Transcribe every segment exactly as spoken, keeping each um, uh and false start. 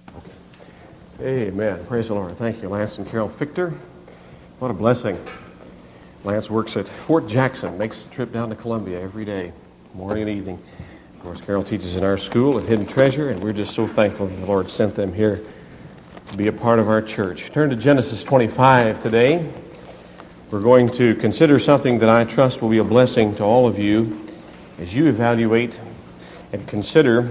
Amen. Praise the Lord. Thank you, Lance and Carol Fichter. What a blessing. Lance works at Fort Jackson, makes the trip down to Columbia every day, morning and evening. Of course, Carol teaches in our school at Hidden Treasure, and we're just so thankful that the Lord sent them here to be a part of our church. Turn to Genesis twenty-five today. We're going to consider something that I trust will be a blessing to all of you as you evaluate and consider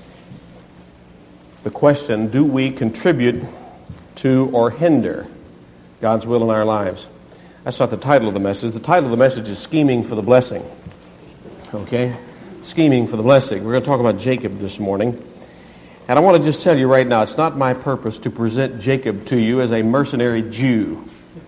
the question, do we contribute to or hinder God's will in our lives? That's not the title of the message. The title of the message is Scheming for the Blessing. Okay? Scheming for the Blessing. We're going to talk about Jacob this morning. And I want to just tell you right now, it's not my purpose to present Jacob to you as a mercenary Jew,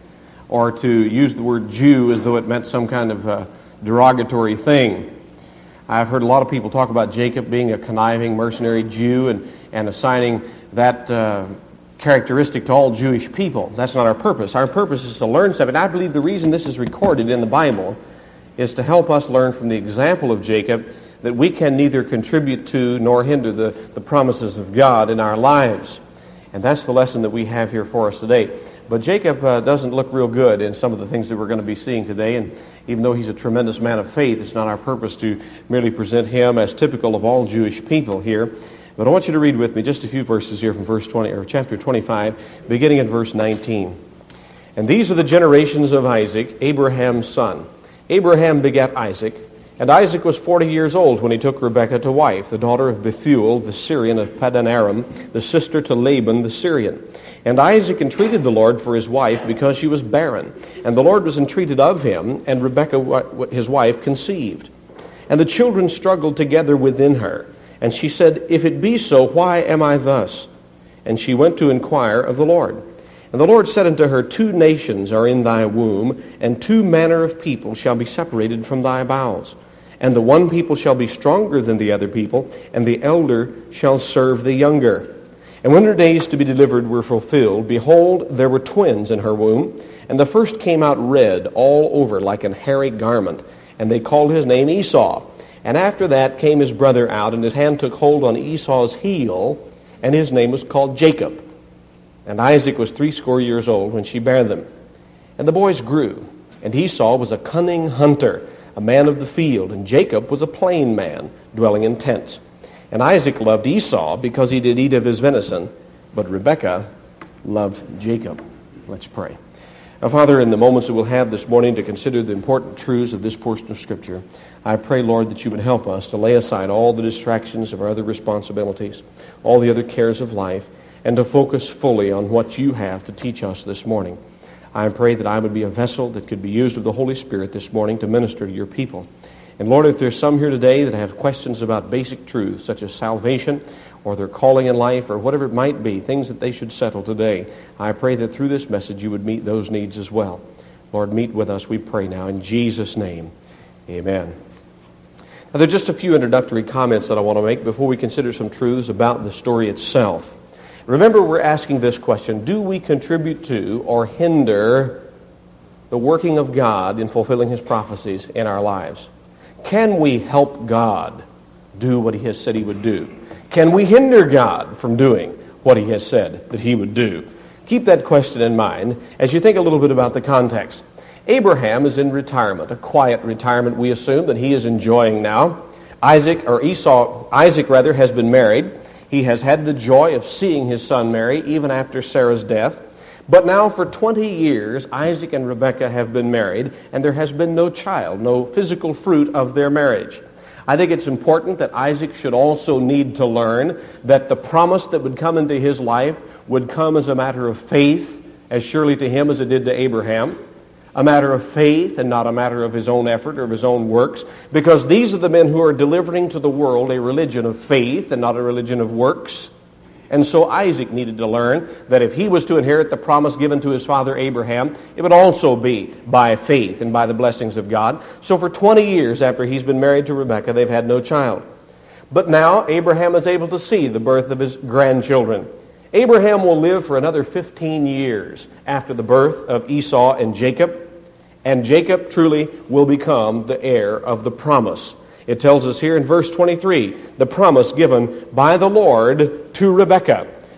or to use the word Jew as though it meant some kind of uh, derogatory thing. I've heard a lot of people talk about Jacob being a conniving mercenary Jew and, and assigning that uh, characteristic to all Jewish people. That's not our purpose. Our purpose is to learn something. I believe the reason this is recorded in the Bible is to help us learn from the example of Jacob that we can neither contribute to nor hinder the, the promises of God in our lives. And that's the lesson that we have here for us today. But Jacob uh, doesn't look real good in some of the things that we're going to be seeing today. And even though he's a tremendous man of faith, it's not our purpose to merely present him as typical of all Jewish people here. But I want you to read with me just a few verses here from verse twenty or chapter twenty-five, beginning at verse nineteen. And these are the generations of Isaac, Abraham's son. Abraham begat Isaac, and Isaac was forty years old when he took Rebekah to wife, the daughter of Bethuel, the Syrian of Paddan Aram, the sister to Laban the Syrian. And Isaac entreated the Lord for his wife because she was barren. And the Lord was entreated of him, and Rebekah, his wife, conceived. And the children struggled together within her. And she said, If it be so, why am I thus? And she went to inquire of the Lord. And the Lord said unto her, Two nations are in thy womb, and two manner of people shall be separated from thy bowels. And the one people shall be stronger than the other people, and the elder shall serve the younger. And when her days to be delivered were fulfilled, behold, there were twins in her womb. And the first came out red all over like an hairy garment. And they called his name Esau. And after that came his brother out, and his hand took hold on Esau's heel, and his name was called Jacob. And Isaac was threescore years old when she bare them. And the boys grew, and Esau was a cunning hunter, a man of the field, and Jacob was a plain man, dwelling in tents. And Isaac loved Esau because he did eat of his venison, but Rebekah loved Jacob. Let's pray. Now, Father, in the moments that we'll have this morning to consider the important truths of this portion of Scripture, I pray, Lord, that you would help us to lay aside all the distractions of our other responsibilities, all the other cares of life, and to focus fully on what you have to teach us this morning. I pray that I would be a vessel that could be used of the Holy Spirit this morning to minister to your people. And Lord, if there's some here today that have questions about basic truths, such as salvation, or their calling in life, or whatever it might be, things that they should settle today, I pray that through this message you would meet those needs as well. Lord, meet with us, we pray now, in Jesus' name. Amen. Now, there are just a few introductory comments that I want to make before we consider some truths about the story itself. Remember, we're asking this question, do we contribute to or hinder the working of God in fulfilling his prophecies in our lives? Can we help God do what he has said he would do? Can we hinder God from doing what he has said that he would do? Keep that question in mind as you think a little bit about the context. Abraham is in retirement, a quiet retirement, we assume, that he is enjoying now. Isaac, or Esau, Isaac rather, has been married. He has had the joy of seeing his son marry, even after Sarah's death. But now for twenty years, Isaac and Rebekah have been married, and there has been no child, no physical fruit of their marriage. I think it's important that Isaac should also need to learn that the promise that would come into his life would come as a matter of faith, as surely to him as it did to Abraham. A matter of faith and not a matter of his own effort or of his own works, because these are the men who are delivering to the world a religion of faith and not a religion of works. And so Isaac needed to learn that if he was to inherit the promise given to his father Abraham, it would also be by faith and by the blessings of God. So for twenty years after he's been married to Rebekah, they've had no child. But now Abraham is able to see the birth of his grandchildren. Abraham will live for another fifteen years after the birth of Esau and Jacob, and Jacob truly will become the heir of the promise. It tells us here in verse twenty-three, the promise given by the Lord to Rebekah.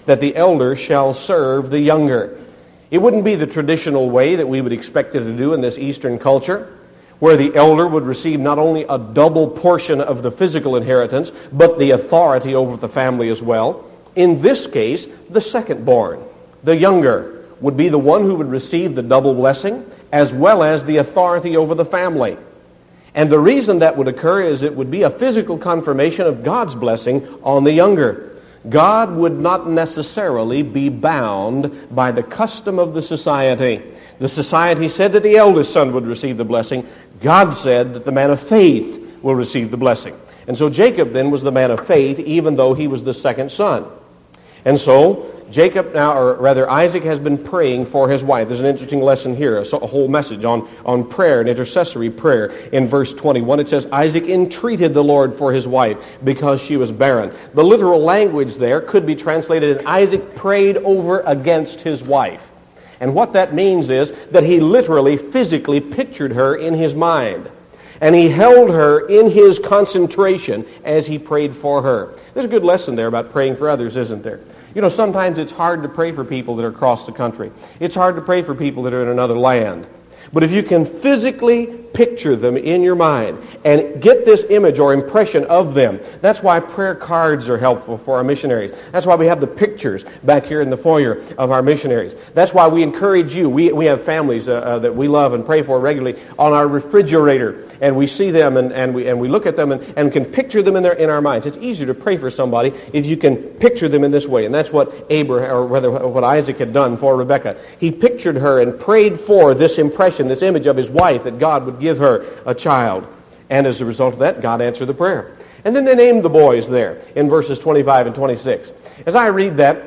that the elder shall serve the younger. It wouldn't be the traditional way that we would expect it to do in this Eastern culture, where the elder would receive not only a double portion of the physical inheritance, but the authority over the family as well. In this case, the second-born, the younger, would be the one who would receive the double blessing, as well as the authority over the family. And the reason that would occur is it would be a physical confirmation of God's blessing on the younger. God would not necessarily be bound by the custom of the society. The society said that the eldest son would receive the blessing. God said that the man of faith will receive the blessing. And so Jacob then was the man of faith, even though he was the second son. And so Jacob now, or rather Isaac, has been praying for his wife. There's an interesting lesson here, a whole message on, on prayer and intercessory prayer. In verse twenty-one, it says, Isaac entreated the Lord for his wife because she was barren. The literal language there could be translated, and Isaac prayed over against his wife. And what that means is that he literally, physically pictured her in his mind. And he held her in his concentration as he prayed for her. There's a good lesson there about praying for others, isn't there? You know, sometimes it's hard to pray for people that are across the country. It's hard to pray for people that are in another land. But if you can physically picture them in your mind and get this image or impression of them, that's why prayer cards are helpful for our missionaries. That's why we have the pictures back here in the foyer of our missionaries. That's why we encourage you. We, we have families uh, uh, that we love and pray for regularly on our refrigerator, and we see them and, and, we, and we look at them and, and can picture them in, their, in our minds. It's easier to pray for somebody if you can picture them in this way, and that's what Abraham, or rather what Isaac had done for Rebekah. He pictured her and prayed for this impression, this image of his wife, that God would give her a child. And as a result of that, God answered the prayer. And then they named the boys there in verses twenty-five and twenty-six. As I read that,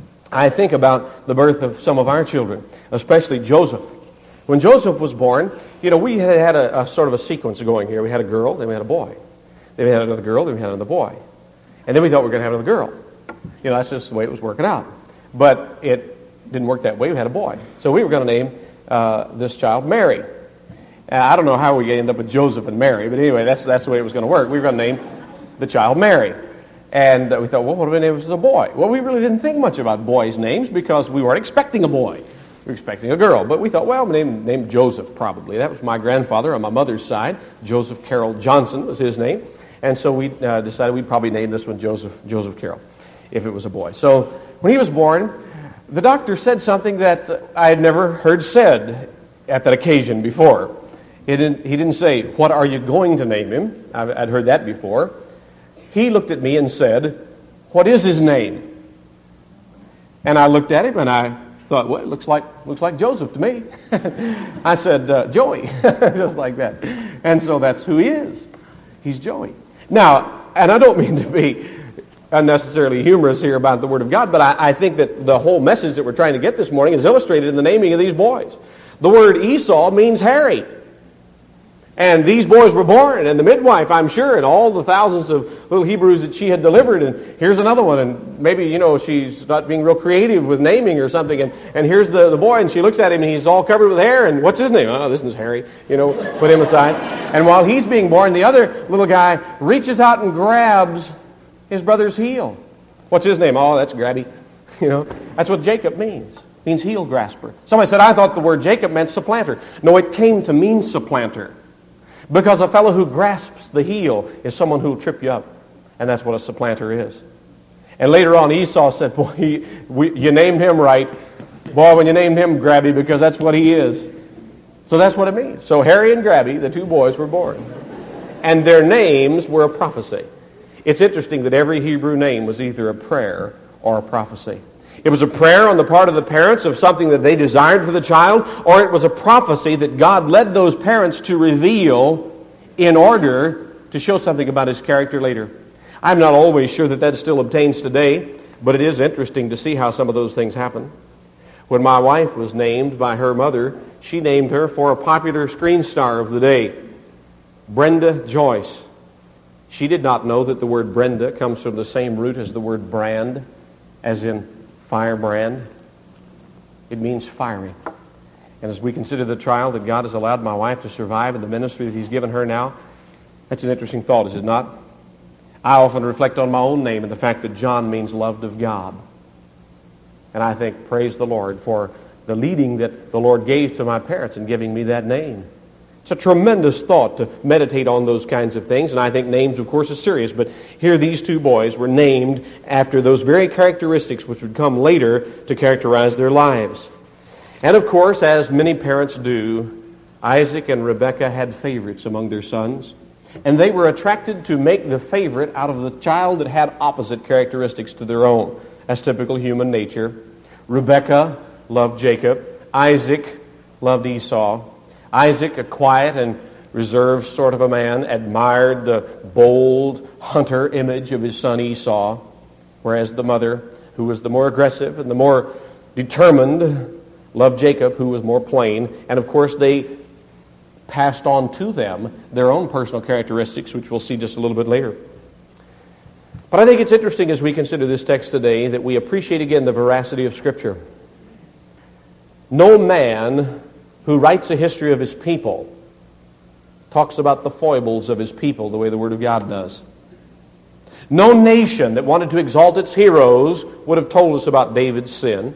I think about the birth of some of our children, especially Joseph. When Joseph was born, you know, we had had a, a sort of a sequence going here. We had a girl, then we had a boy. Then we had another girl, then we had another boy. And then we thought we were going to have another girl. You know, that's just the way it was working out. But it didn't work that way. We had a boy. So we were going to name uh, this child Mary. Uh, I don't know how we ended up with Joseph and Mary, but anyway, that's that's the way it was going to work. We were going to name the child Mary. And uh, we thought, well, what if we name it as a boy? Well, we really didn't think much about boys' names because we weren't expecting a boy. We were expecting a girl. But we thought, well, we name, name Joseph probably. That was my grandfather on my mother's side. Joseph Carroll Johnson was his name. And so we uh, decided we'd probably name this one Joseph Joseph Carroll if it was a boy. So when he was born, the doctor said something that I had never heard said at that occasion before. He didn't, he didn't say, what are you going to name him? I've, I'd heard that before. He looked at me and said, what is his name? And I looked at him and I thought, well, it looks like, looks like Joseph to me. I said, uh, Joey, just like that. And so that's who he is. He's Joey. Now, and I don't mean to be unnecessarily humorous here about the Word of God, but I, I think that the whole message that we're trying to get this morning is illustrated in the naming of these boys. The word Esau means hairy. And these boys were born, and the midwife, I'm sure, and all the thousands of little Hebrews that she had delivered, and here's another one, and maybe, you know, she's not being real creative with naming or something, and, and here's the, the boy, and she looks at him, and he's all covered with hair, and what's his name? Oh, this is Harry, you know, put him aside. And while he's being born, the other little guy reaches out and grabs his brother's heel. What's his name? Oh, that's Grabby. You know, that's what Jacob means. It means heel grasper. Somebody said, I thought the word Jacob meant supplanter. No, it came to mean supplanter. Because a fellow who grasps the heel is someone who will trip you up. And that's what a supplanter is. And later on, Esau said, boy, he, we, you named him right. Boy, when you named him Grabby, because that's what he is. So that's what it means. So Harry and Grabby, the two boys, were born. And their names were a prophecy. It's interesting that every Hebrew name was either a prayer or a prophecy. It was a prayer on the part of the parents of something that they desired for the child, or it was a prophecy that God led those parents to reveal in order to show something about His character later. I'm not always sure that that still obtains today, but it is interesting to see how some of those things happen. When my wife was named by her mother, she named her for a popular screen star of the day, Brenda Joyce. She did not know that the word Brenda comes from the same root as the word brand, as in firebrand. It means fiery. And as we consider the trial that God has allowed my wife to survive in the ministry that He's given her now, that's an interesting thought, is it not? I often reflect on my own name and the fact that John means loved of God. And I think, praise the Lord for the leading that the Lord gave to my parents in giving me that name. It's a tremendous thought to meditate on those kinds of things, and I think names, of course, is serious, but here these two boys were named after those very characteristics which would come later to characterize their lives. And, of course, as many parents do, Isaac and Rebekah had favorites among their sons, and they were attracted to make the favorite out of the child that had opposite characteristics to their own, as typical human nature. Rebekah loved Jacob. Isaac loved Esau. Isaac, a quiet and reserved sort of a man, admired the bold hunter image of his son Esau, whereas the mother, who was the more aggressive and the more determined, loved Jacob, who was more plain. And of course, they passed on to them their own personal characteristics, which we'll see just a little bit later. But I think it's interesting as we consider this text today that we appreciate again the veracity of Scripture. No man who writes a history of his people talks about the foibles of his people the way the Word of God does. No nation that wanted to exalt its heroes would have told us about David's sin.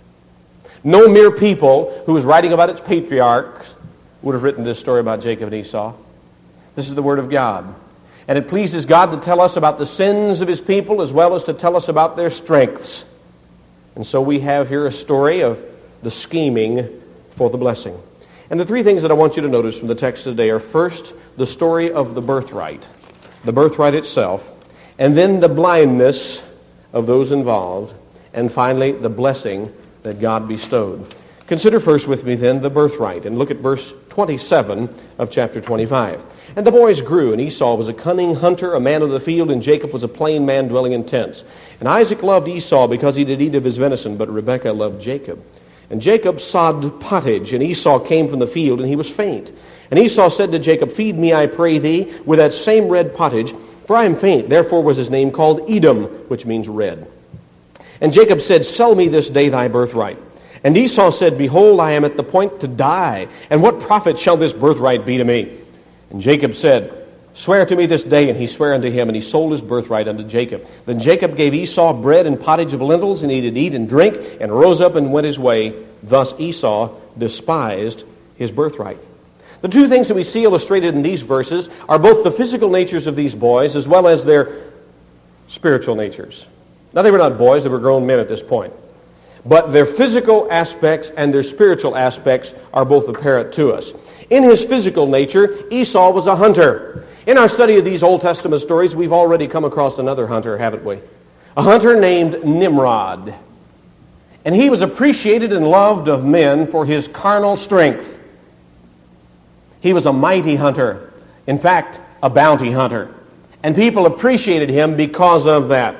No mere people who was writing about its patriarchs would have written this story about Jacob and Esau. This is the Word of God. And it pleases God to tell us about the sins of His people as well as to tell us about their strengths. And so we have here a story of the scheming for the blessing. And the three things that I want you to notice from the text today are first, the story of the birthright, the birthright itself, and then the blindness of those involved, and finally the blessing that God bestowed. Consider first with me then the birthright, and look at verse twenty-seven of chapter twenty-five. And the boys grew, and Esau was a cunning hunter, a man of the field, and Jacob was a plain man dwelling in tents. And Isaac loved Esau because he did eat of his venison, but Rebekah loved Jacob. And Jacob sod pottage, and Esau came from the field, and he was faint. And Esau said to Jacob, Feed me, I pray thee, with that same red pottage, for I am faint. Therefore was his name called Edom, which means red. And Jacob said, Sell me this day thy birthright. And Esau said, Behold, I am at the point to die, and what profit shall this birthright be to me? And Jacob said, Swear to me this day. And he sware unto him, and he sold his birthright unto Jacob. Then Jacob gave Esau bread and pottage of lentils, and he did eat and drink, and rose up and went his way. Thus Esau despised his birthright. The two things that we see illustrated in these verses are both the physical natures of these boys as well as their spiritual natures. Now, they were not boys, they were grown men at this point. But their physical aspects and their spiritual aspects are both apparent to us. In his physical nature, Esau was a hunter. In our study of these Old Testament stories, we've already come across another hunter, haven't we? A hunter named Nimrod. And he was appreciated and loved of men for his carnal strength. He was a mighty hunter. In fact, a bounty hunter. And people appreciated him because of that.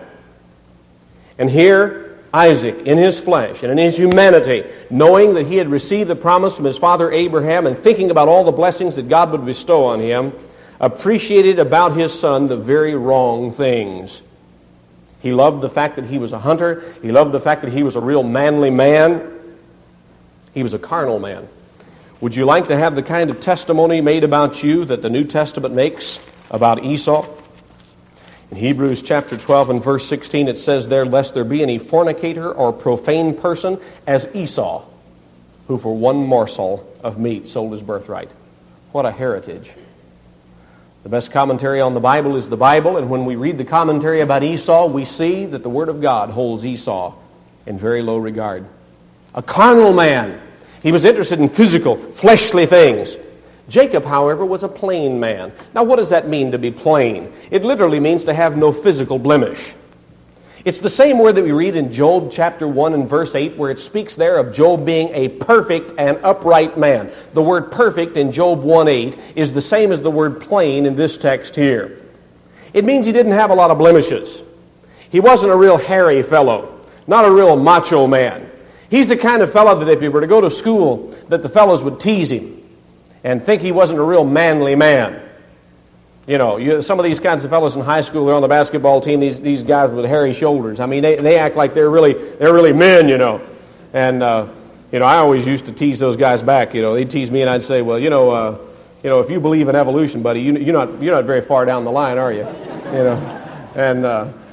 And here, Isaac, in his flesh and in his humanity, knowing that he had received the promise from his father Abraham and thinking about all the blessings that God would bestow on him, appreciated about his son the very wrong things. He loved the fact that he was a hunter. He loved the fact that he was a real manly man. He was a carnal man. Would you like to have the kind of testimony made about you that the New Testament makes about Esau? In Hebrews chapter twelve and verse sixteen, it says there, Lest there be any fornicator or profane person as Esau, who for one morsel of meat sold his birthright. What a heritage. The best commentary on the Bible is the Bible, and when we read the commentary about Esau, we see that the Word of God holds Esau in very low regard. A carnal man. He was interested in physical, fleshly things. Jacob, however, was a plain man. Now, what does that mean to be plain? It literally means to have no physical blemish. It's the same word that we read in Job chapter one and verse eight, where it speaks there of Job being a perfect and upright man. The word perfect in Job one eight is the same as the word plain in this text here. It means he didn't have a lot of blemishes. He wasn't a real hairy fellow, not a real macho man. He's the kind of fellow that if he were to go to school, that the fellows would tease him and think he wasn't a real manly man. You know, you, some of these kinds of fellows in high school, they're on the basketball team, these these guys with hairy shoulders. I mean, they, they act like they're really they're really men, you know. And, uh, you know, I always used to tease those guys back. You know, they'd tease me and I'd say, well, you know, uh, you know, if you believe in evolution, buddy, you, you're not you're not very far down the line, are you? You know. And uh,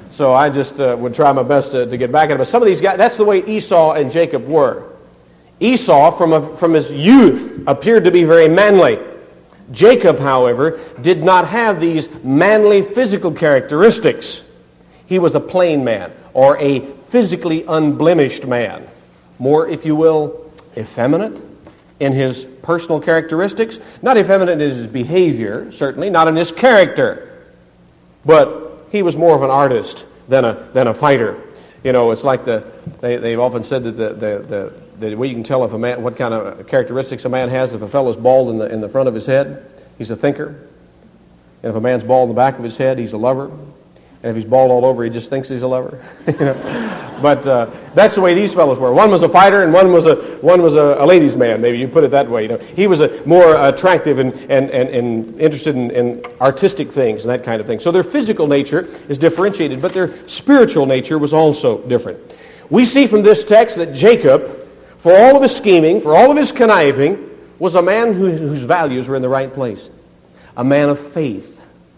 So I just uh, would try my best to, to get back at it. But some of these guys, that's the way Esau and Jacob were. Esau, from, a, from his youth, appeared to be very manly. Jacob, however, did not have these manly physical characteristics. He was a plain man, or a physically unblemished man. More, if you will, effeminate in his personal characteristics. Not effeminate in his behavior, certainly, not in his character. But he was more of an artist than a than a fighter. You know, it's like the they they've often said that the the, the the way you can tell if a man what kind of characteristics a man has if a fellow's bald in the in the front of his head, he's a thinker. And if a man's bald in the back of his head, he's a lover. And if he's bald all over, he just thinks he's a lover. you know? But uh, that's the way these fellows were. One was a fighter, and one was a one was a, a ladies' man. Maybe you put it that way. You know, he was a more attractive and and and, and interested in, in artistic things and that kind of thing. So their physical nature is differentiated, but their spiritual nature was also different. We see from this text that Jacob, for all of his scheming, for all of his conniving, was a man who, whose values were in the right place, a man of faith.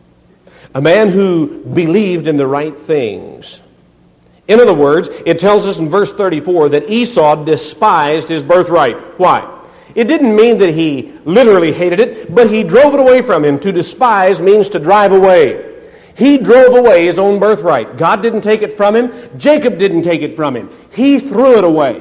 A man who believed in the right things. In other words, it tells us in verse thirty-four that Esau despised his birthright. Why? It didn't mean that he literally hated it, but he drove it away from him. To despise means to drive away. He drove away his own birthright. God didn't take it from him. Jacob didn't take it from him. He threw it away.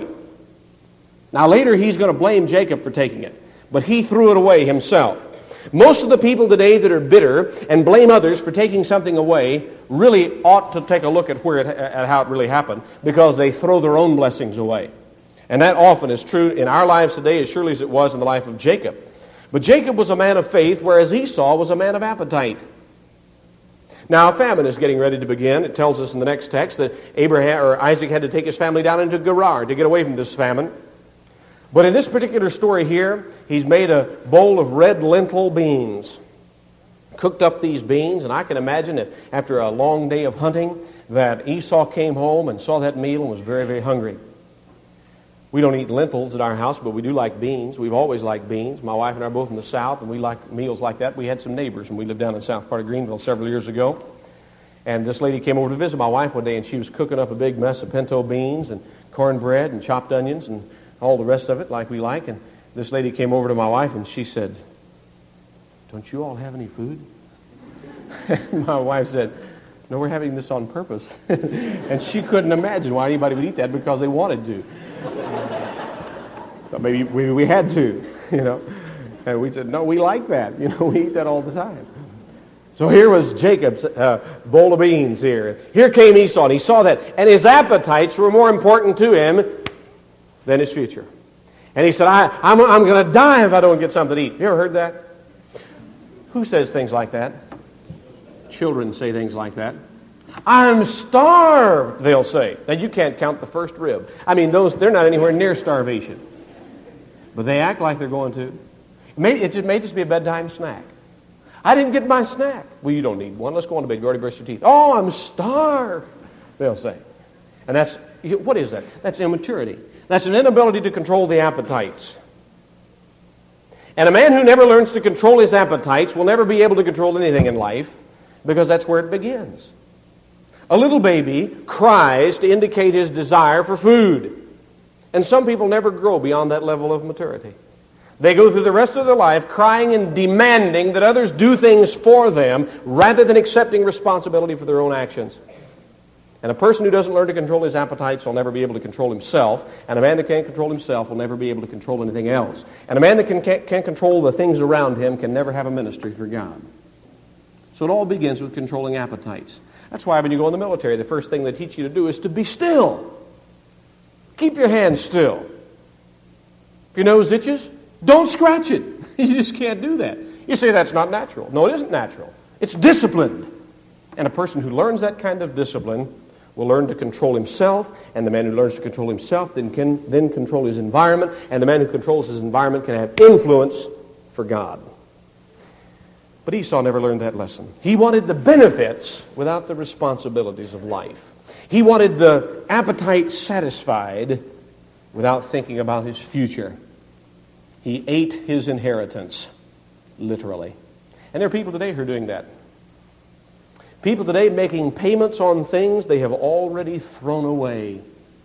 Now later he's going to blame Jacob for taking it, but he threw it away himself. Most of the people today that are bitter and blame others for taking something away really ought to take a look at where it, at how it really happened, because they throw their own blessings away. And that often is true in our lives today as surely as it was in the life of Jacob. But Jacob was a man of faith, whereas Esau was a man of appetite. Now a famine is getting ready to begin. It tells us in the next text that Abraham or Isaac had to take his family down into Gerar to get away from this famine. But in this particular story here, he's made a bowl of red lentil beans. Cooked up these beans, and I can imagine if after a long day of hunting that Esau came home and saw that meal and was very, very hungry. We don't eat lentils at our house, but we do like beans. We've always liked beans. My wife and I are both from the South, and we like meals like that. We had some neighbors, and we lived down in the south part of Greenville several years ago. And this lady came over to visit my wife one day, and she was cooking up a big mess of pinto beans and cornbread and chopped onions and all the rest of it like we like. And this lady came over to my wife and she said, "Don't you all have any food?" My wife said, "No, we're having this on purpose." And she couldn't imagine why anybody would eat that, because they wanted to. So maybe we, we had to, you know. And we said, "No, we like that. You know, we eat that all the time." So here was Jacob's uh, bowl of beans here. Here came Esau, and he saw that. And his appetites were more important to him than his future. And he said, I, I'm, I'm going to die if I don't get something to eat. You ever heard that? Who says things like that? Children say things like that. "I'm starved," they'll say. Now, you can't count the first rib. I mean, those they're not anywhere near starvation. But they act like they're going to. Maybe it just, may just be a bedtime snack. "I didn't get my snack." "Well, you don't need one. Let's go on to bed. You already brushed your teeth." "Oh, I'm starved," they'll say. And that's, what is that? That's immaturity. That's an inability to control the appetites. And a man who never learns to control his appetites will never be able to control anything in life, because that's where it begins. A little baby cries to indicate his desire for food. And some people never grow beyond that level of maturity. They go through the rest of their life crying and demanding that others do things for them rather than accepting responsibility for their own actions. And a person who doesn't learn to control his appetites will never be able to control himself. And a man that can't control himself will never be able to control anything else. And a man that can, can't, can't control the things around him can never have a ministry for God. So it all begins with controlling appetites. That's why when you go in the military, the first thing they teach you to do is to be still. Keep your hands still. If your nose itches, don't scratch it. You just can't do that. You say that's not natural. No, it isn't natural. It's disciplined. And a person who learns that kind of discipline will learn to control himself, and the man who learns to control himself then can then control his environment, and the man who controls his environment can have influence for God. But Esau never learned that lesson. He wanted the benefits without the responsibilities of life. He wanted the appetite satisfied without thinking about his future. He ate his inheritance, literally. And there are people today who are doing that. People today making payments on things they have already thrown away.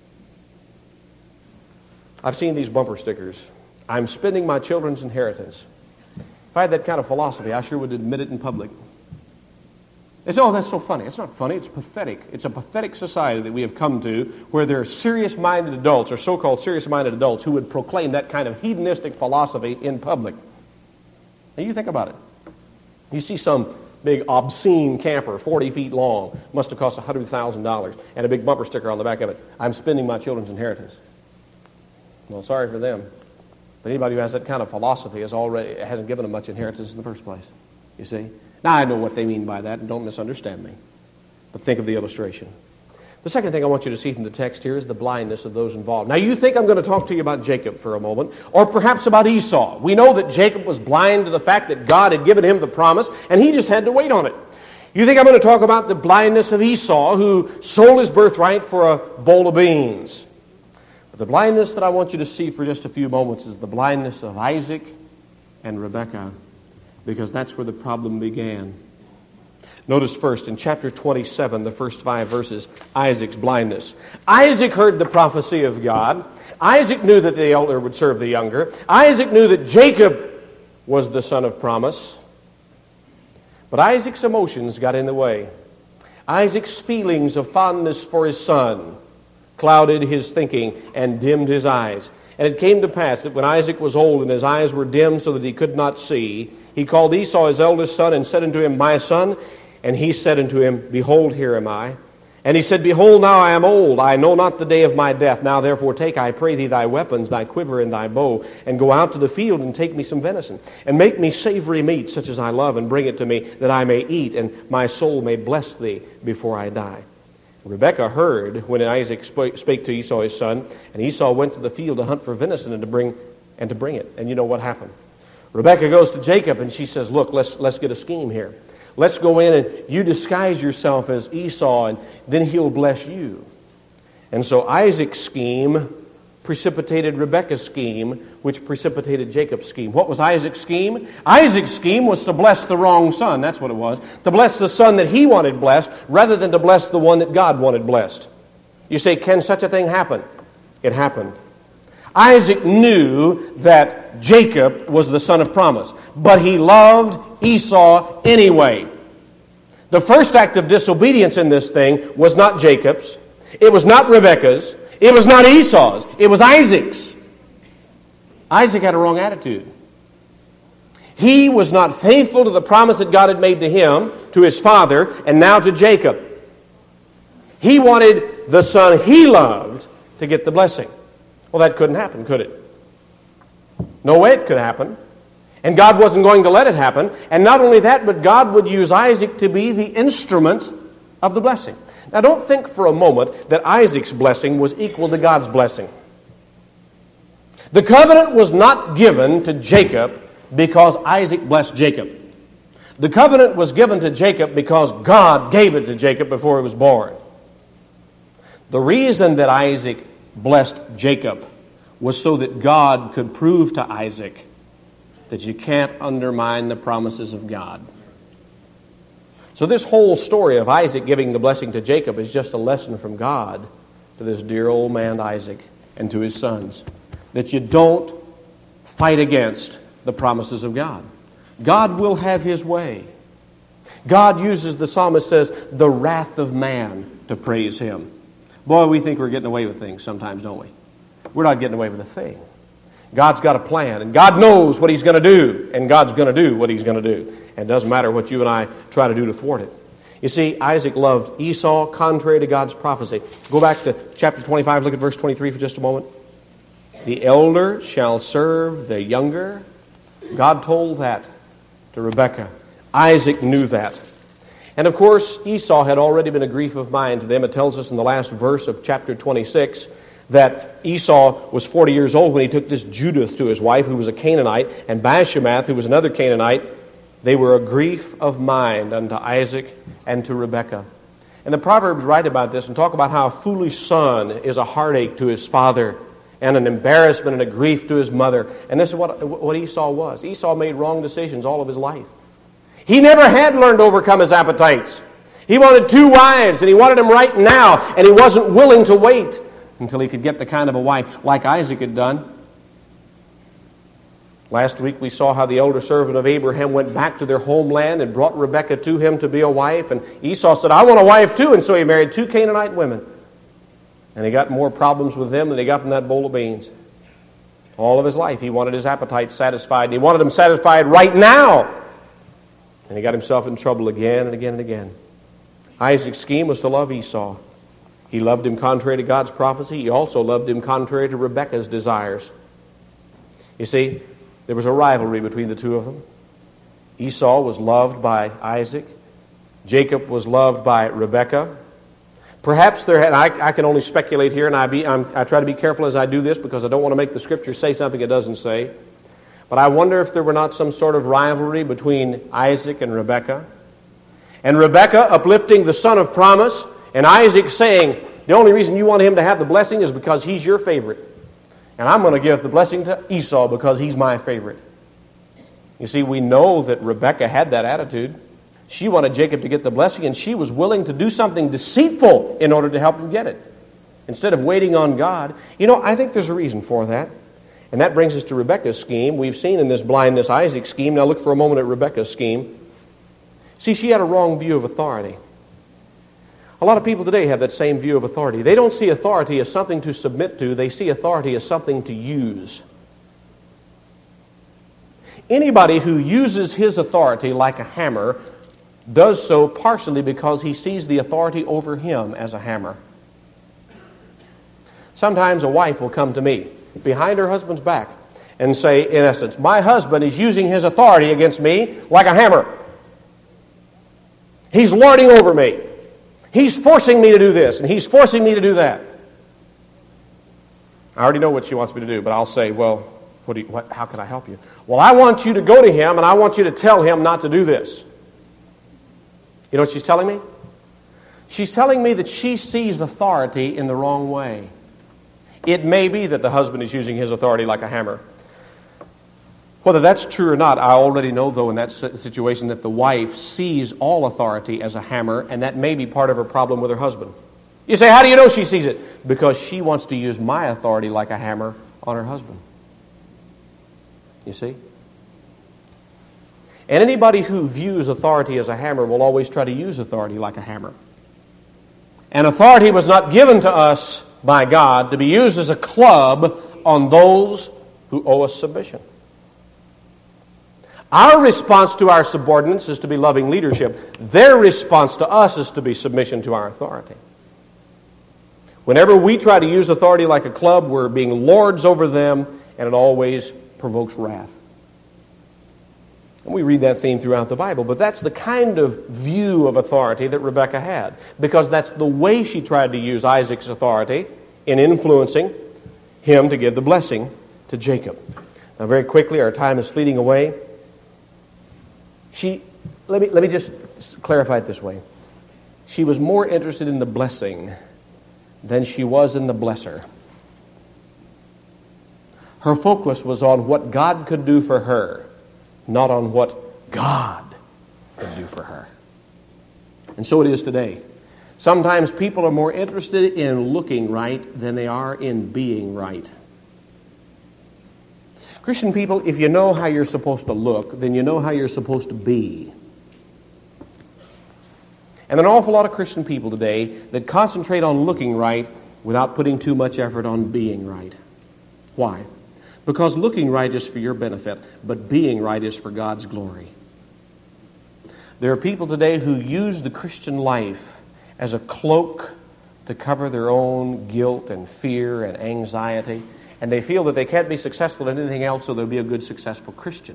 I've seen these bumper stickers. I'm spending my children's inheritance. If I had that kind of philosophy, I sure would admit it in public. They say, oh, that's so funny. It's not funny. It's pathetic. It's a pathetic society that we have come to where there are serious-minded adults, or so-called serious-minded adults, who would proclaim that kind of hedonistic philosophy in public. Now, you think about it. You see some big obscene camper, forty feet long, must have cost one hundred thousand dollars, and a big bumper sticker on the back of it. I'm spending my children's inheritance. Well, sorry for them. But anybody who has that kind of philosophy has already hasn't given them much inheritance in the first place. You see? Now, I know what they mean by that, and don't misunderstand me. But think of the illustration. The second thing I want you to see from the text here is the blindness of those involved. Now, you think I'm going to talk to you about Jacob for a moment, or perhaps about Esau. We know that Jacob was blind to the fact that God had given him the promise, and he just had to wait on it. You think I'm going to talk about the blindness of Esau, who sold his birthright for a bowl of beans. But the blindness that I want you to see for just a few moments is the blindness of Isaac and Rebekah, because that's where the problem began. Notice first in chapter twenty-seven, the first five verses, Isaac's blindness. Isaac heard the prophecy of God. Isaac knew that the elder would serve the younger. Isaac knew that Jacob was the son of promise. But Isaac's emotions got in the way. Isaac's feelings of fondness for his son clouded his thinking and dimmed his eyes. And it came to pass that when Isaac was old and his eyes were dim so that he could not see, he called Esau his eldest son and said unto him, My son. And he said unto him, Behold, here am I. And he said, Behold, now I am old. I know not the day of my death. Now therefore take, I pray thee, thy weapons, thy quiver and thy bow, and go out to the field and take me some venison, and make me savory meat, such as I love, and bring it to me, that I may eat, and my soul may bless thee before I die. Rebekah heard when Isaac spake to Esau his son, and Esau went to the field to hunt for venison and to bring and to bring it. And you know what happened? Rebekah goes to Jacob and she says, Look, let's let's get a scheme here. Let's go in and you disguise yourself as Esau, and then he'll bless you. And so Isaac's scheme precipitated Rebekah's scheme, which precipitated Jacob's scheme. What was Isaac's scheme? Isaac's scheme was to bless the wrong son. That's what it was. To bless the son that he wanted blessed rather than to bless the one that God wanted blessed. You say, can such a thing happen? It happened. Isaac knew that Jacob was the son of promise, but he loved Esau anyway. The first act of disobedience in this thing was not Jacob's. It was not Rebekah's. It was not Esau's. It was Isaac's. Isaac had a wrong attitude. He was not faithful to the promise that God had made to him, to his father, and now to Jacob. He wanted the son he loved to get the blessing. Well, that couldn't happen, could it? No way it could happen. And God wasn't going to let it happen. And not only that, but God would use Isaac to be the instrument of the blessing. Now, don't think for a moment that Isaac's blessing was equal to God's blessing. The covenant was not given to Jacob because Isaac blessed Jacob. The covenant was given to Jacob because God gave it to Jacob before he was born. The reason that Isaac blessed Jacob was so that God could prove to Isaac that you can't undermine the promises of God. So this whole story of Isaac giving the blessing to Jacob is just a lesson from God to this dear old man Isaac and to his sons. That you don't fight against the promises of God. God will have his way. God uses, the psalmist says, the wrath of man to praise him. Boy, we think we're getting away with things sometimes, don't we? We're not getting away with a thing. God's got a plan, and God knows what he's going to do, and God's going to do what he's going to do. And it doesn't matter what you and I try to do to thwart it. You see, Isaac loved Esau contrary to God's prophecy. Go back to chapter twenty-five, look at verse twenty-three for just a moment. The elder shall serve the younger. God told that to Rebekah. Isaac knew that. And of course, Esau had already been a grief of mind to them. It tells us in the last verse of chapter twenty-six that Esau was forty years old when he took this Judith to his wife, who was a Canaanite, and Bashemath, who was another Canaanite. They were a grief of mind unto Isaac and to Rebekah. And the Proverbs write about this and talk about how a foolish son is a heartache to his father and an embarrassment and a grief to his mother. And this is what, what Esau was. Esau made wrong decisions all of his life. He never had learned to overcome his appetites. He wanted two wives, and he wanted them right now, and he wasn't willing to wait until he could get the kind of a wife like Isaac had done. Last week we saw how the elder servant of Abraham went back to their homeland and brought Rebekah to him to be a wife. And Esau said, I want a wife too. And so he married two Canaanite women. And he got more problems with them than he got from that bowl of beans. All of his life he wanted his appetite satisfied. And he wanted them satisfied right now. And he got himself in trouble again and again and again. Isaac's scheme was to love Esau. He loved him contrary to God's prophecy. He also loved him contrary to Rebekah's desires. You see, there was a rivalry between the two of them. Esau was loved by Isaac. Jacob was loved by Rebekah. Perhaps there had, I, I can only speculate here, and I, be, I'm, I try to be careful as I do this because I don't want to make the Scripture say something it doesn't say. But I wonder if there were not some sort of rivalry between Isaac and Rebekah. And Rebekah uplifting the son of promise, and Isaac saying, the only reason you want him to have the blessing is because he's your favorite. And I'm going to give the blessing to Esau because he's my favorite. You see, we know that Rebekah had that attitude. She wanted Jacob to get the blessing, and she was willing to do something deceitful in order to help him get it, instead of waiting on God. You know, I think there's a reason for that. And that brings us to Rebekah's scheme. We've seen in this blindness Isaac's scheme. Now look for a moment at Rebekah's scheme. See, she had a wrong view of authority. A lot of people today have that same view of authority. They don't see authority as something to submit to. They see authority as something to use. Anybody who uses his authority like a hammer does so partially because he sees the authority over him as a hammer. Sometimes a wife will come to me behind her husband's back and say, in essence, my husband is using his authority against me like a hammer. He's lording over me. He's forcing me to do this, and he's forcing me to do that. I already know what she wants me to do, but I'll say, well, what do you, what, how can I help you? Well, I want you to go to him, and I want you to tell him not to do this. You know what she's telling me? She's telling me that she sees authority in the wrong way. It may be that the husband is using his authority like a hammer. Whether that's true or not, I already know, though, in that situation that the wife sees all authority as a hammer, and that may be part of her problem with her husband. You say, how do you know she sees it? Because she wants to use my authority like a hammer on her husband. You see? And anybody who views authority as a hammer will always try to use authority like a hammer. And authority was not given to us by God to be used as a club on those who owe us submission. Our response to our subordinates is to be loving leadership. Their response to us is to be submission to our authority. Whenever we try to use authority like a club, we're being lords over them, and it always provokes wrath. And we read that theme throughout the Bible, but that's the kind of view of authority that Rebekah had, because that's the way she tried to use Isaac's authority in influencing him to give the blessing to Jacob. Now, very quickly, our time is fleeting away. She, let me, let me just clarify it this way. She was more interested in the blessing than she was in the blesser. Her focus was on what God could do for her, not on what God could do for her. And so it is today. Sometimes people are more interested in looking right than they are in being right. Christian people, if you know how you're supposed to look, then you know how you're supposed to be. And an awful lot of Christian people today that concentrate on looking right without putting too much effort on being right. Why? Because looking right is for your benefit, but being right is for God's glory. There are people today who use the Christian life as a cloak to cover their own guilt and fear and anxiety, and they feel that they can't be successful in anything else, so they'll be a good, successful Christian.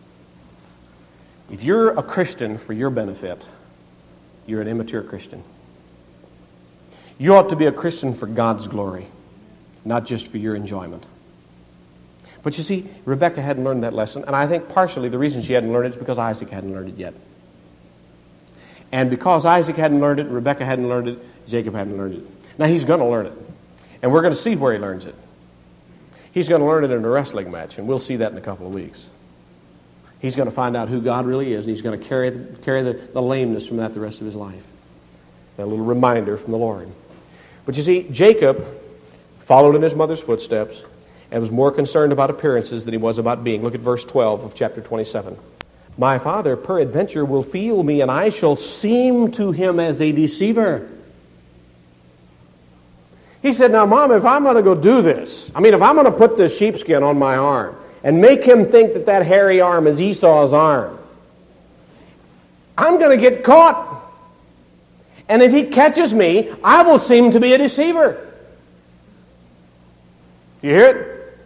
If you're a Christian for your benefit, you're an immature Christian. You ought to be a Christian for God's glory, not just for your enjoyment. But you see, Rebekah hadn't learned that lesson, and I think partially the reason she hadn't learned it is because Isaac hadn't learned it yet. And because Isaac hadn't learned it, Rebekah hadn't learned it, Jacob hadn't learned it. Now he's going to learn it, and we're going to see where he learns it. He's going to learn it in a wrestling match, and we'll see that in a couple of weeks. He's going to find out who God really is, and he's going to carry the, carry the, the lameness from that the rest of his life. A little reminder from the Lord. But you see, Jacob followed in his mother's footsteps and was more concerned about appearances than he was about being. Look at verse twelve of chapter twenty-seven. My father peradventure will feel me, and I shall seem to him as a deceiver. He said, now, Mom, if I'm going to go do this, I mean, if I'm going to put this sheepskin on my arm and make him think that that hairy arm is Esau's arm, I'm going to get caught. And if he catches me, I will seem to be a deceiver. You hear it?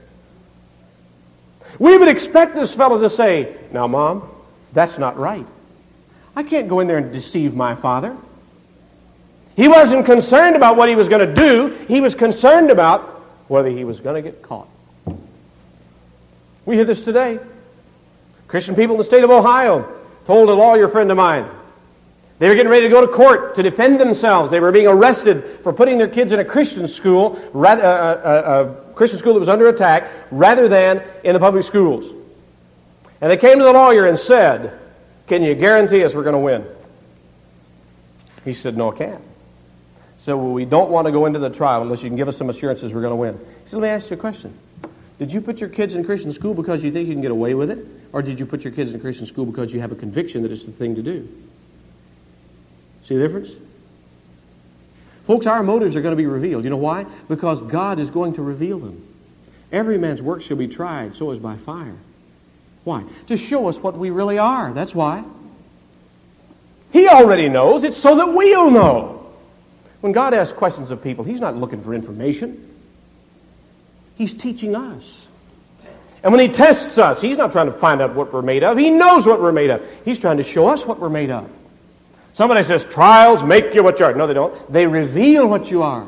We would expect this fellow to say, now, Mom, that's not right. I can't go in there and deceive my father. He wasn't concerned about what he was going to do. He was concerned about whether he was going to get caught. We hear this today. Christian people in the state of Ohio told a lawyer friend of mine, they were getting ready to go to court to defend themselves. They were being arrested for putting their kids in a Christian school, rather, uh, a, a Christian school that was under attack, rather than in the public schools. And they came to the lawyer and said, can you guarantee us we're going to win? He said, no, I can't. So well, we don't want to go into the trial unless you can give us some assurances we're going to win. He said, let me ask you a question. Did you put your kids in Christian school because you think you can get away with it? Or did you put your kids in Christian school because you have a conviction that it's the thing to do? See the difference? Folks, our motives are going to be revealed. You know why? Because God is going to reveal them. Every man's work shall be tried, so as by fire. Why? To show us what we really are. That's why. He already knows. It's so that we'll know. When God asks questions of people, He's not looking for information. He's teaching us. And when He tests us, He's not trying to find out what we're made of. He knows what we're made of. He's trying to show us what we're made of. Somebody says, trials make you what you are. No, they don't. They reveal what you are.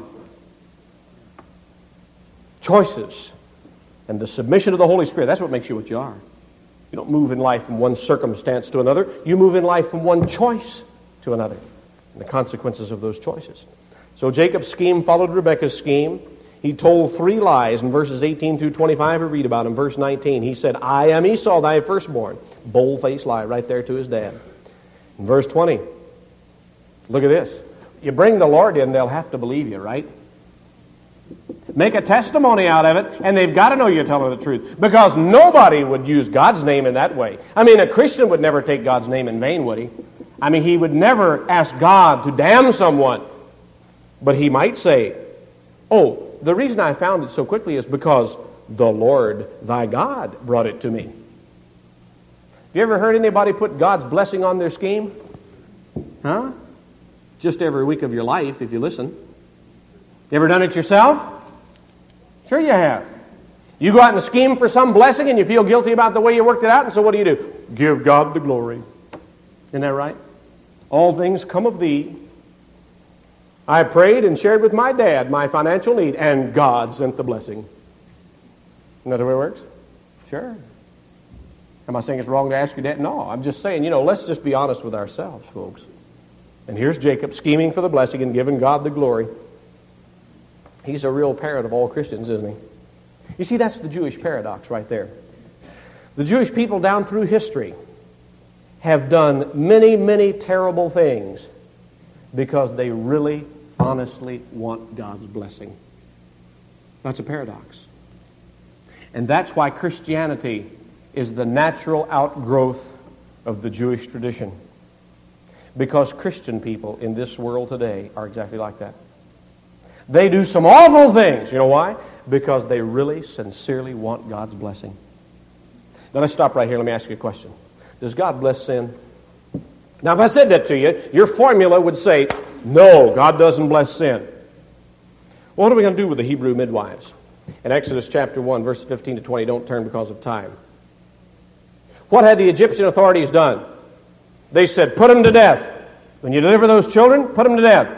Choices and the submission of the Holy Spirit, that's what makes you what you are. You don't move in life from one circumstance to another. You move in life from one choice to another. And the consequences of those choices. So Jacob's scheme followed Rebekah's scheme. He told three lies in verses eighteen through twenty-five. We read about him. Verse nineteen, he said, I am Esau, thy firstborn. Bold-faced lie right there to his dad. In verse twenty, look at this. You bring the Lord in, they'll have to believe you, right? Make a testimony out of it, and they've got to know you're telling the truth. Because nobody would use God's name in that way. I mean, a Christian would never take God's name in vain, would he? I mean, he would never ask God to damn someone. But he might say, oh, the reason I found it so quickly is because the Lord thy God brought it to me. Have you ever heard anybody put God's blessing on their scheme? Huh? Just every week of your life, if you listen. You ever done it yourself? Sure you have. You go out and scheme for some blessing and you feel guilty about the way you worked it out, and so what do you do? Give God the glory. Isn't that right? All things come of thee. I prayed and shared with my dad my financial need, and God sent the blessing. Isn't that the way it works? Sure. Am I saying it's wrong to ask your dad? No, I'm just saying, you know, let's just be honest with ourselves, folks. And here's Jacob scheming for the blessing and giving God the glory. He's a real parent of all Christians, isn't he? You see, that's the Jewish paradox right there. The Jewish people down through history have done many, many terrible things because they really, honestly want God's blessing. That's a paradox. And that's why Christianity is the natural outgrowth of the Jewish tradition. Because Christian people in this world today are exactly like that. They do some awful things. You know why? Because they really sincerely want God's blessing. Now let's stop right here. Let me ask you a question. Does God bless sin? Now if I said that to you, your formula would say, no, God doesn't bless sin. Well, what are we going to do with the Hebrew midwives? In Exodus chapter one, verses fifteen to twenty, don't turn because of time. What had the Egyptian authorities done? They said, put them to death. When you deliver those children, put them to death.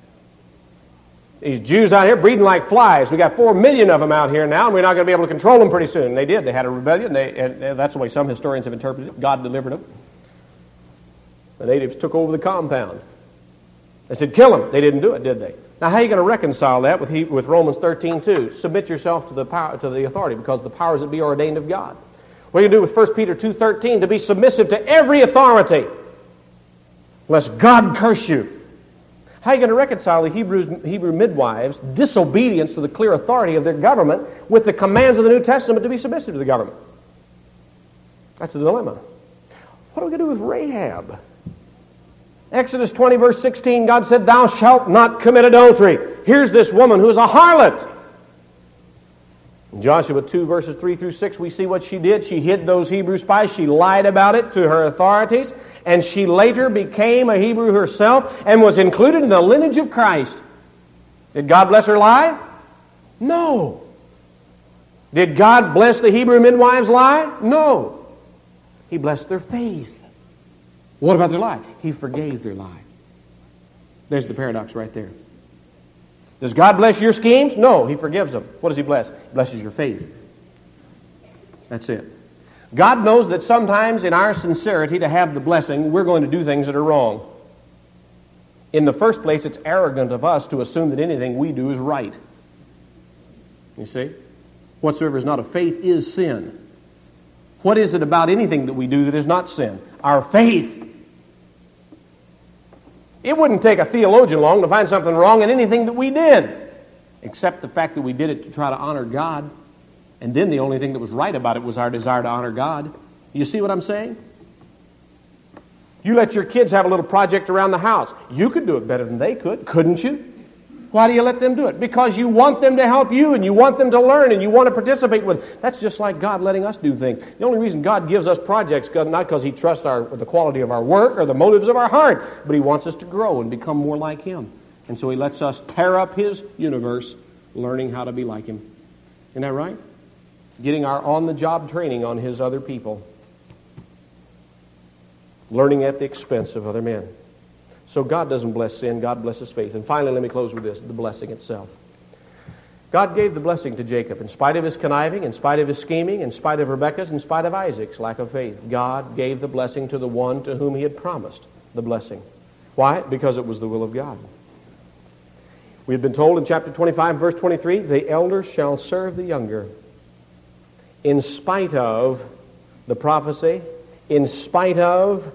These Jews out here breeding like flies. We got four million of them out here now, and we're not going to be able to control them pretty soon. And they did. They had a rebellion. They, and that's the way some historians have interpreted it. God delivered them. The natives took over the compound. They said, kill them. They didn't do it, did they? Now, how are you going to reconcile that with, he, with Romans thirteen two? Submit yourself to the power, to the authority, because the powers that be are ordained of God. What are you going to do with First Peter two thirteen? To be submissive to every authority, lest God curse you. How How are you going to reconcile the Hebrews, Hebrew midwives' disobedience to the clear authority of their government with the commands of the New Testament to be submissive to the government? That's a dilemma. What are we going to do with Rahab? Exodus twenty, verse sixteen, God said, "Thou shalt not commit adultery." Here's this woman who's a harlot. In Joshua two, verses three through six, we see what she did. She hid those Hebrew spies. She lied about it to her authorities. And she later became a Hebrew herself and was included in the lineage of Christ. Did God bless her lie? No. Did God bless the Hebrew midwives' lie? No. He blessed their faith. What about their lie? He forgave their lie. There's the paradox right there. Does God bless your schemes? No, He forgives them. What does He bless? He blesses your faith. That's it. God knows that sometimes in our sincerity to have the blessing, we're going to do things that are wrong. In the first place, it's arrogant of us to assume that anything we do is right. You see? Whatsoever is not of faith is sin. What is it about anything that we do that is not sin? Our faith. It wouldn't take a theologian long to find something wrong in anything that we did, except the fact that we did it to try to honor God. And then the only thing that was right about it was our desire to honor God. You see what I'm saying? You let your kids have a little project around the house. You could do it better than they could, couldn't you? Why do you let them do it? Because you want them to help you, and you want them to learn, and you want to participate with. That's just like God letting us do things. The only reason God gives us projects is not because He trusts our, the quality of our work or the motives of our heart, but He wants us to grow and become more like Him. And so He lets us tear up His universe, learning how to be like Him. Isn't that right? Getting our on-the-job training on His other people. Learning at the expense of other men. So God doesn't bless sin, God blesses faith. And finally, let me close with this, the blessing itself. God gave the blessing to Jacob in spite of his conniving, in spite of his scheming, in spite of Rebekah's, in spite of Isaac's lack of faith. God gave the blessing to the one to whom He had promised the blessing. Why? Because it was the will of God. We had been told in chapter twenty-five, verse twenty-three, the elder shall serve the younger. In spite of the prophecy, in spite of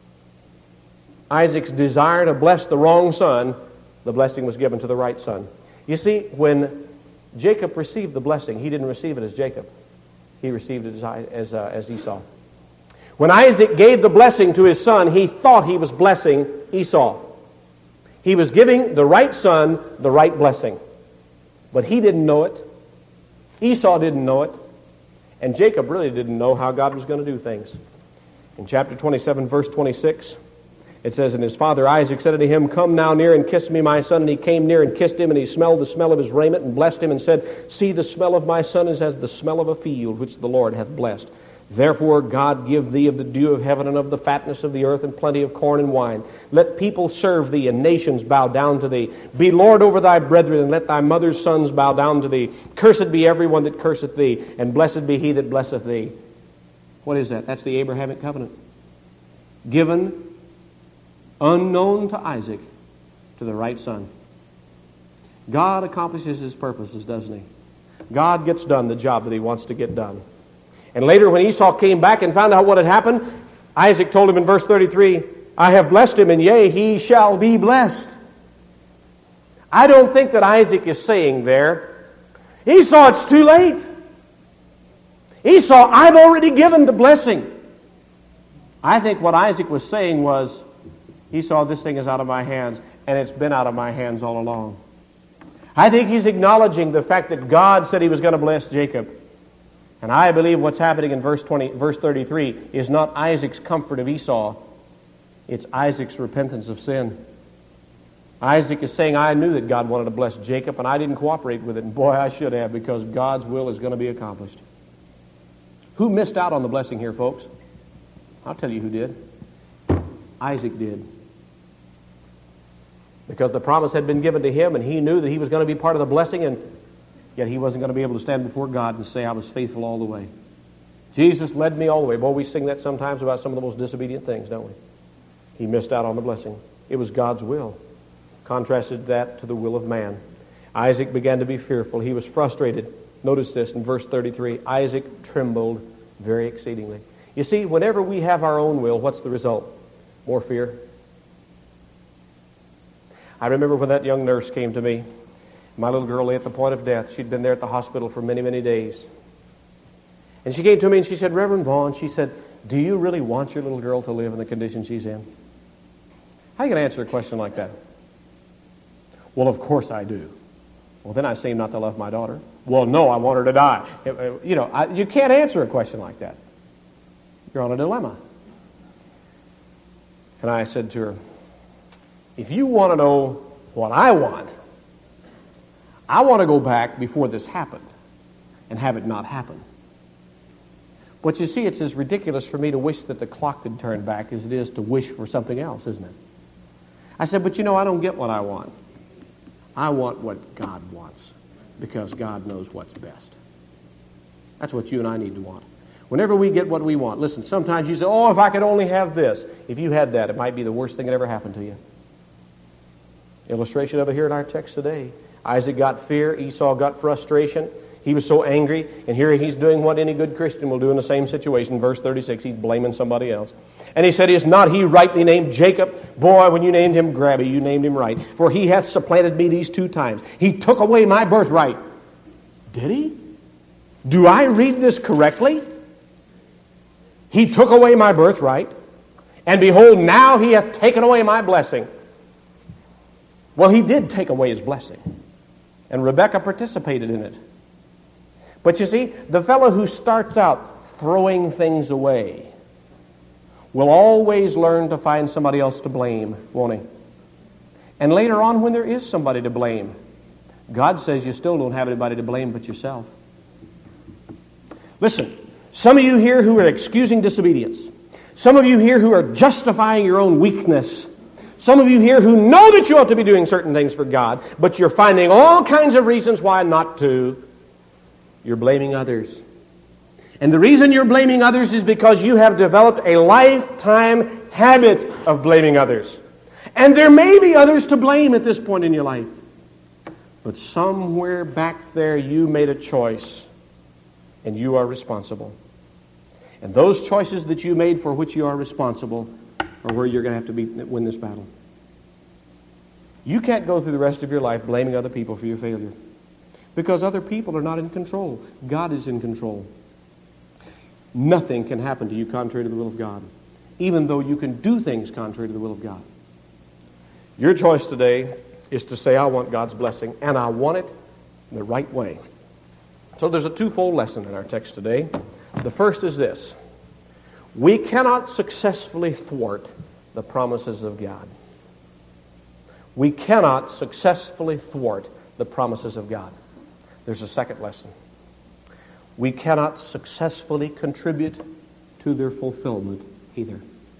Isaac's desire to bless the wrong son, the blessing was given to the right son. You see, when Jacob received the blessing, he didn't receive it as Jacob. He received it as, as, uh, as Esau. When Isaac gave the blessing to his son, he thought he was blessing Esau. He was giving the right son the right blessing. But he didn't know it. Esau didn't know it. And Jacob really didn't know how God was going to do things. In chapter twenty-seven, verse twenty-six, it says, "And his father Isaac said unto him, Come now near and kiss me, my son. And he came near and kissed him, and he smelled the smell of his raiment, and blessed him, and said, See, the smell of my son is as the smell of a field, which the Lord hath blessed. Therefore God give thee of the dew of heaven, and of the fatness of the earth, and plenty of corn and wine. Let people serve thee, and nations bow down to thee. Be Lord over thy brethren, and let thy mother's sons bow down to thee. Cursed be every one that curseth thee, and blessed be he that blesseth thee." What is that? That's the Abrahamic covenant. Given unknown to Isaac, to the right son. God accomplishes His purposes, doesn't He? God gets done the job that He wants to get done. And later when Esau came back and found out what had happened, Isaac told him in verse thirty-three, "I have blessed him, and yea, he shall be blessed." I don't think that Isaac is saying there, Esau, it's too late. Esau, I've already given the blessing. I think what Isaac was saying was, Esau, this thing is out of my hands, and it's been out of my hands all along. I think he's acknowledging the fact that God said He was going to bless Jacob. And I believe what's happening in verse twenty, verse thirty-three is not Isaac's comfort of Esau. It's Isaac's repentance of sin. Isaac is saying, I knew that God wanted to bless Jacob, and I didn't cooperate with it. And boy, I should have, because God's will is going to be accomplished. Who missed out on the blessing here, folks? I'll tell you who did. Isaac did. Because the promise had been given to him, and he knew that he was going to be part of the blessing, and yet he wasn't going to be able to stand before God and say, I was faithful all the way. Jesus led me all the way. Boy, we sing that sometimes about some of the most disobedient things, don't we? He missed out on the blessing. It was God's will. Contrasted that to the will of man. Isaac began to be fearful. He was frustrated. Notice this in verse thirty-three. Isaac trembled very exceedingly. You see, whenever we have our own will, what's the result? More fear. I remember when that young nurse came to me. My little girl lay at the point of death. She'd been there at the hospital for many, many days. And she came to me and she said, Reverend Vaughn, she said, do you really want your little girl to live in the condition she's in? How are you going to answer a question like that? Well, of course I do. Well, then I seem not to love my daughter. Well, no, I want her to die. You know, I, you can't answer a question like that. You're on a dilemma. And I said to her, if you want to know what I want, I want to go back before this happened and have it not happen. But you see, it's as ridiculous for me to wish that the clock had turned back as it is to wish for something else, isn't it? I said, but you know, I don't get what I want. I want what God wants because God knows what's best. That's what you and I need to want. Whenever we get what we want, listen, sometimes you say, oh, if I could only have this. If you had that, it might be the worst thing that ever happened to you. Illustration of it here in our text today. Isaac got fear, Esau got frustration. He was so angry, and here he's doing what any good Christian will do in the same situation. Verse thirty-six, he's blaming somebody else. And he said, is not he rightly named Jacob? Boy, when you named him Grabby, you named him right. For he hath supplanted me these two times. He took away my birthright. Did he? Do I read this correctly? He took away my birthright, and behold, now he hath taken away my blessing. Well, he did take away his blessing, and Rebekah participated in it. But you see, the fellow who starts out throwing things away will always learn to find somebody else to blame, won't he? And later on, when there is somebody to blame, God says you still don't have anybody to blame but yourself. Listen, some of you here who are excusing disobedience, some of you here who are justifying your own weakness, some of you here who know that you ought to be doing certain things for God, but you're finding all kinds of reasons why not to. You're blaming others. And the reason you're blaming others is because you have developed a lifetime habit of blaming others. And there may be others to blame at this point in your life. But somewhere back there you made a choice, and you are responsible. And those choices that you made for which you are responsible are where you're going to have to be, win this battle. You can't go through the rest of your life blaming other people for your failure. Because other people are not in control. God is in control. Nothing can happen to you contrary to the will of God, even though you can do things contrary to the will of God. Your choice today is to say, I want God's blessing, and I want it the right way. So there's a twofold lesson in our text today. The first is this. We cannot successfully thwart the promises of God. We cannot successfully thwart the promises of God. There's a second lesson. We cannot successfully contribute to their fulfillment either.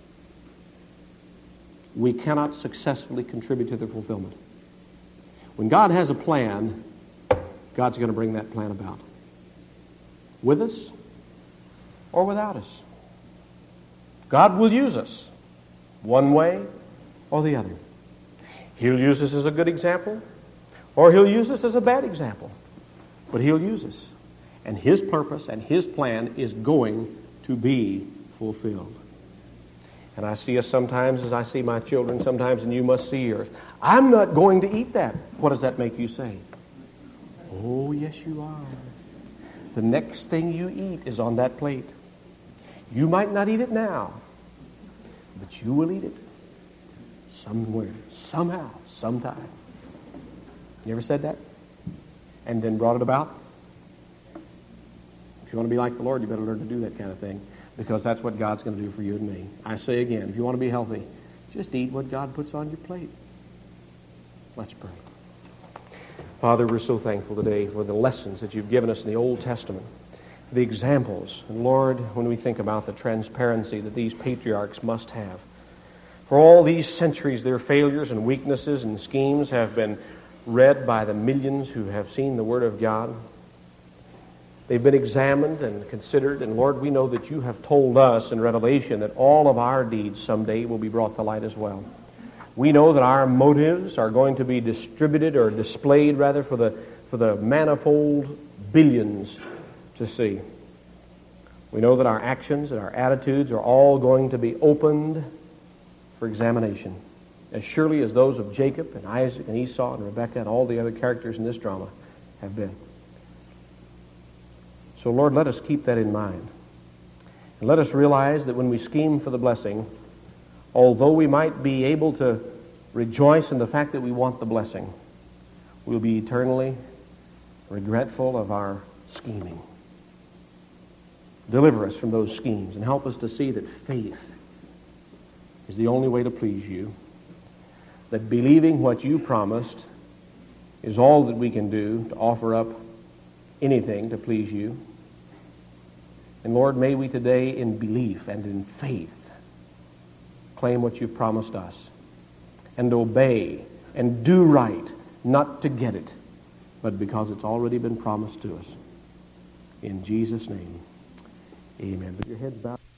We cannot successfully contribute to their fulfillment. When God has a plan, God's going to bring that plan about. With us or without us. God will use us one way or the other. He'll use us as a good example, or He'll use us as a bad example. But He'll use us. And His purpose and His plan is going to be fulfilled. And I see us sometimes as I see my children sometimes, and you must see yours. I'm not going to eat that. What does that make you say? Oh, yes, you are. The next thing you eat is on that plate. You might not eat it now, but you will eat it somewhere, somehow, sometime. You ever said that? And then brought it about? If you want to be like the Lord, you better learn to do that kind of thing, because that's what God's going to do for you and me. I say again, if you want to be healthy, just eat what God puts on your plate. Let's pray. Father, we're so thankful today for the lessons that you've given us in the Old Testament, for the examples. And Lord, when we think about the transparency that these patriarchs must have, for all these centuries, their failures and weaknesses and schemes have been read by the millions who have seen the Word of God. They've been examined and considered, and Lord, we know that you have told us in Revelation that all of our deeds someday will be brought to light as well. We know that our motives are going to be distributed, or displayed rather, for the, for the manifold billions to see. We know that our actions and our attitudes are all going to be opened for examination. as surely as those of Jacob and Isaac and Esau and Rebekah and all the other characters in this drama have been. So, Lord, let us keep that in mind. And let us realize that when we scheme for the blessing, although we might be able to rejoice in the fact that we want the blessing, we'll be eternally regretful of our scheming. Deliver us from those schemes and help us to see that faith is the only way to please you, that believing what you promised is all that we can do to offer up anything to please you. And Lord, may we today in belief and in faith claim what you've promised us and obey and do right, not to get it, but because it's already been promised to us. In Jesus' name, amen. With your heads bowed.